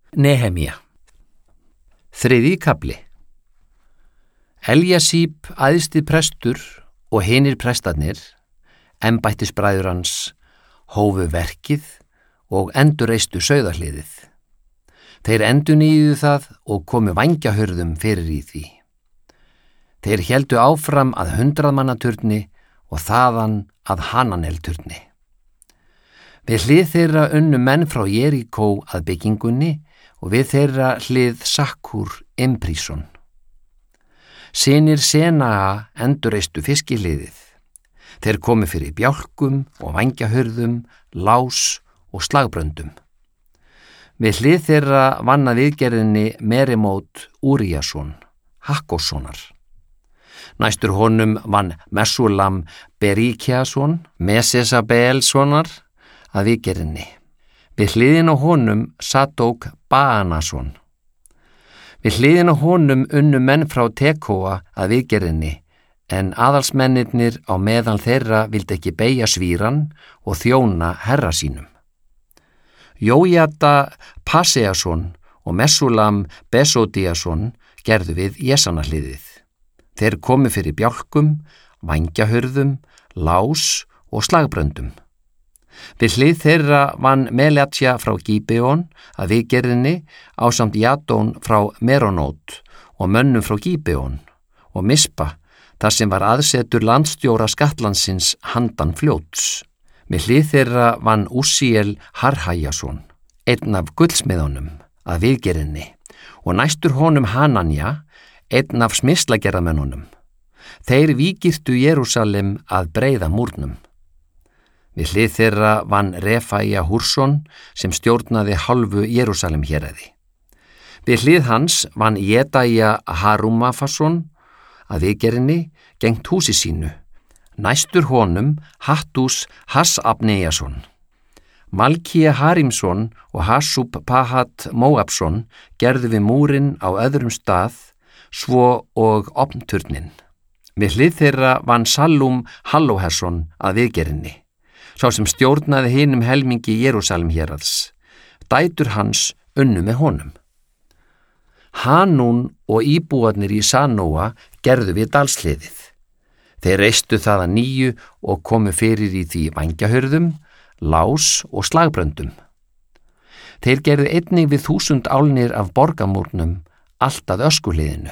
Nehemía. 3. kafli. Eljasíb æðsti prestur og hinir prestarnir, embættisbræður hans, hófu verkið og endurreistu sauðahliðið. Þeir endurnýjuðu það og komu vængjahurðum fyrir í því. Þeir héldu áfram að 100 manna turni og þaðan að Hananel-turni. Við hlið þeirra unnu menn frá Jeríkó að byggingunni og við þeirra hlið Sakkur Impríson. Synir Senaa endurreistu fiskihliðið. Þeir komu fyrir bjálkum og vængjahurðum, lás og slagbröndum. Við hlið þeirra vann að viðgerðinni Merimót Úríasson, Hakkossonar. Næstur honum vann Messulam Beríkiasson, Mesesabelssonar að viðgerðinni. Við hliðin á honum Sadók Baanason. Við hliðin á honum unnu menn frá Tekóa að viðgerðinni, en aðalsmennirnir á meðal þeirra vildi ekki beygja svíran og þjóna herra sínum. Jójada Passeason og Messulam Besodíasson gerðu við Jesana-hliðið. Þeir komu fyrir bjálkum, vængjahurðum, lás og slagbröndum. Við hlið þeirra vann Melatja frá Gíbeon að viðgerðinni ásamt Jadón frá Meronót og mönnum frá Gíbeon og Mispa, þar sem var aðsetur landstjóra skattlandsins handan fljóts. Við hlið þeirra vann Úsíel Harhæjason, einn af gullsmiðunum, að viðgerðinni og næstur honum Hananja, einn af smislagerðamönnunum. Þeir vígirtu Jerúsalem að breiða múrnum. Við hlið þeirra vann Refaía Húrsson sem stjórnaði hálfu Jerúsalem héraði. Við hlið hans vann Jedaía Harumafasson að viðgerðinni gengt húsi sínu. Næstur honum Hattus Hassabneiasson. Malkía Harimsson og Hassub Pahat Móabsson gerðu við múrin á öðrum stað, svo og opnturnin. Við hlið þeirra vann Sallum Hallóhesson að viðgerðinni, sá sem stjórnaði hinum helmingi Jerúsalem héraðs. Dætur hans unnu með honum. Hanún og íbúarnir í Sanóa gerðu við dalshliðið. Þeir reistu það að nýju og komu fyrir í því vængjahurðum, lás og slagbröndum. Þeir gerðu einnig við 1000 álnir af borgamúrnum, allt að öskuhliðinu.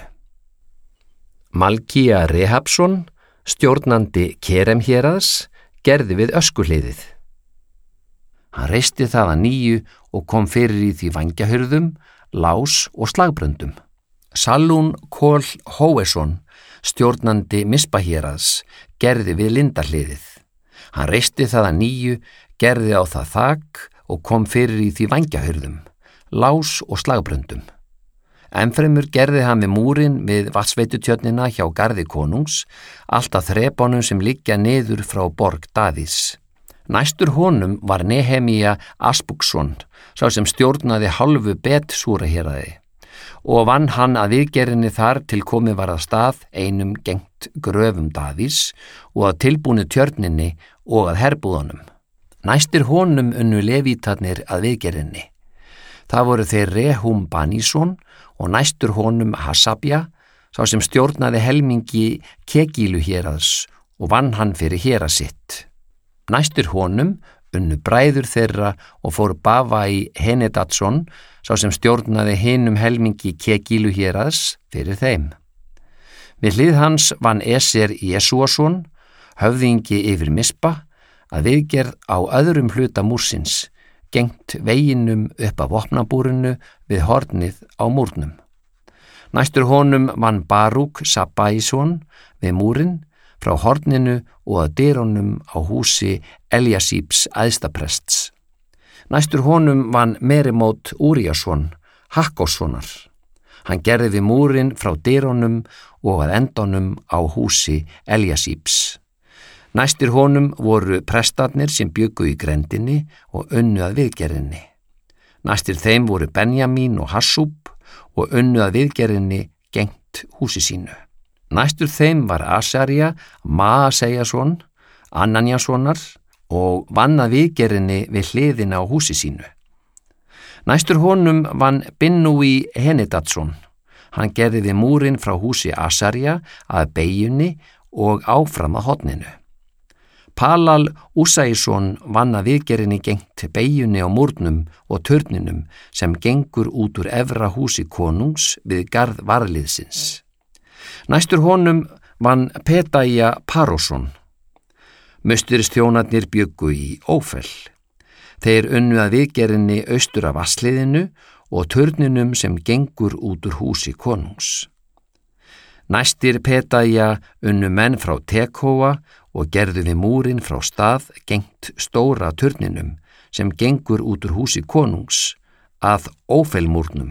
Malkía Rehabsson, stjórnandi Kerem-héraðs, gerði við öskuhliðið. Hann reisti það að nýju og kom fyrir í því vængjahurðum, lás og slagbröndum. Sallún Kól Hóesson, stjórnandi Mispa-héraðs, gerði við lindahliðið. Hann reisti það að nýju, gerði á það þak og kom fyrir í því vængjahurðum, lás og slagbröndum. Ennfremur gerði hann við múrin við vatnsveitutjörnina hjá garði konungs, allt að þrepunum sem liggja niður frá borg Davíðs. Næstur honum var Nehemía Asbuksson, sá sem stjórnaði hálfu Bet-Súra héraði, og vann hann að viðgerðinni þar til komið var að stað einum gengt gröfum Davíðs og að tilbúnu tjörninni og að herbúðunum. Næstir honum unnu levítarnir að viðgerðinni. Það voru þeir Rehum Banísson og næstur honum Hasabja, sá sem stjórnaði helmingi Kegílu héraðs og vann hann fyrir hérað sitt. Næstur honum unnu bræður þeirra og fór Bavai Henedatsson, sá sem stjórnaði hinum helmingi Kegílu héraðs fyrir þeim. Við hlið hans vann Eser Jesúasson, höfðingi yfir Mispa, að viðgerð á öðrum hluta múrsins, gengt veginum upp af vopnabúrinu við hornið á múrnum. Næstur honum vann Barúk Sabbæsson við múrin, frá horninu og að dyrunum á húsi Eljasíbs æðstaprests. Næstur honum vann Merimót Úríasson, Hakkossonar. Hann gerði við múrin frá dyrunum og að endunum á húsi Eljasíbs. Næstir honum voru prestarnir sem bjuggu í grendinni og unnu að viðgerðinni. Næstir þeim voru Benjamín og Hassub og unnu að viðgerðinni gengt húsi sínu. Næstur þeim var Asaría Maasejason, Ananjasonar og vann að viðgerðinni við hliðina á húsi sínu. Næstur honum vann Binnúi Henidadsson. Hann gerði við múrin frá húsi Asarja að beyjunni og áfram að horninu. Palal Úsaísson vann að viðgerðinni gengt beyjunni á múrnum og turninum sem gengur út úr efra húsi konungs við garð varliðsins. Næstur honum vann Pedaía Parosson. Musturistjónarnir bjuggu í Ófell. Þeir unnu að viðgerðinni austur af vatnsliðinu og turninum sem gengur út úr húsi konungs. Næstir Pedaía unnu menn frá Tekóa og gerðu við múrin frá stað gengt stóra turninum sem gengur út úr húsi konungs að Ófellmúrnum.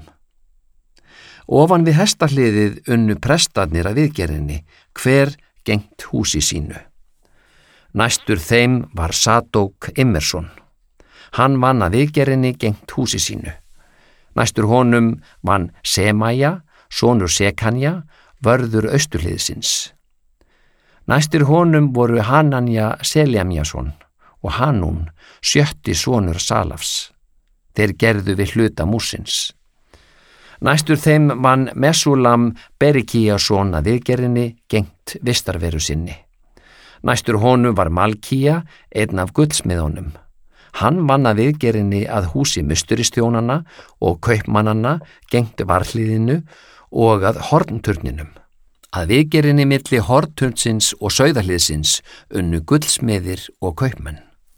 Ofan við hestahliðið unnu prestarnir að viðgerðinni, hver gengt húsi sínu. Næstur þeim var Sadók Immersson. Hann vann að viðgerðinni gengt húsi sínu. Næstur honum vann Semaja, sonur Sekanja, vörður austurhliðsins. Næstur honum voru Hananja Seljamjason og Hanún, 7. sonur Salafs. Þeir gerðu við hluta múrsins. Næstur þeim vann Mesúlam Berikíason að viðgerðinni gengt vistarveru sinni. Næstur honum var Malkía, einn af gullsmiðunum. Hann vann að viðgerðinni að húsi musturistjónanna og kaupmannanna gengt varliðinu og að hornturninum. Að viðgerðinni milli hornturnsins og sauðahliðsins unnu gullsmiðir og kaupmenn.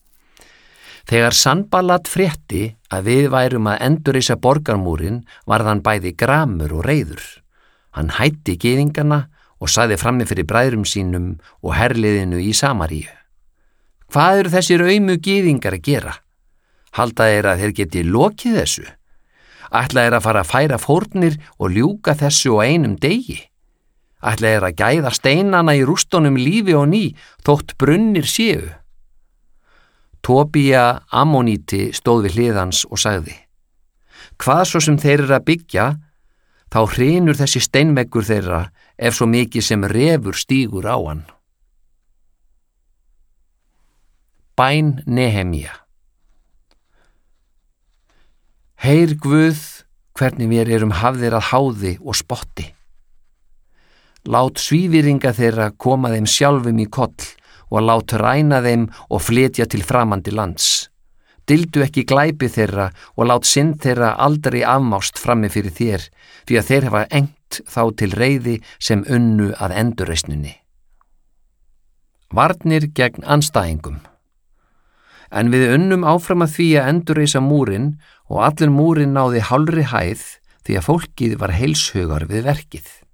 Þegar Sanballat frétti að við værum að endurreisa borgarmúrin varð hann bæði gramur og reiður. Hann hætti gyðingana og sagði frammi fyrir bræðrum sínum og herliðinu í Samaríu. Hvað eru þessir aumu gyðingar að gera? Halda þeir að þeir geti lokið þessu? Ætla þeir að fara að færa fórnir og ljúka þessu á einum degi? Ætla þeir að gæða steinana í rústunum lífi og ný þótt brunnir séu? Tobía Ammoníti stóð við hlið hans og sagði: Hvað svo sem þeir eru að byggja, þá hrynur þessi steinveggur þeirra ef svo mikið sem refur stígur á hann. Bæn Nehemía. Heyr Guð, hvernig við erum hafðir að háði og spotti. Lát svívirðinga þeirra koma þeim sjálfum í koll og lát ræna þeim og flytja til framandi lands. Dildu ekki glæpi þeirra og lát synd þeirra aldrei afmást frammi fyrir þér, því að þeir hafa engt þá til reiði sem unnu að endurreisninni. Varnir gegn andstæðingum. En við unnum áfram að því að endurreisa múrin og allur múrin náði hálfri hæð því að fólkið var heilshugar við verkið.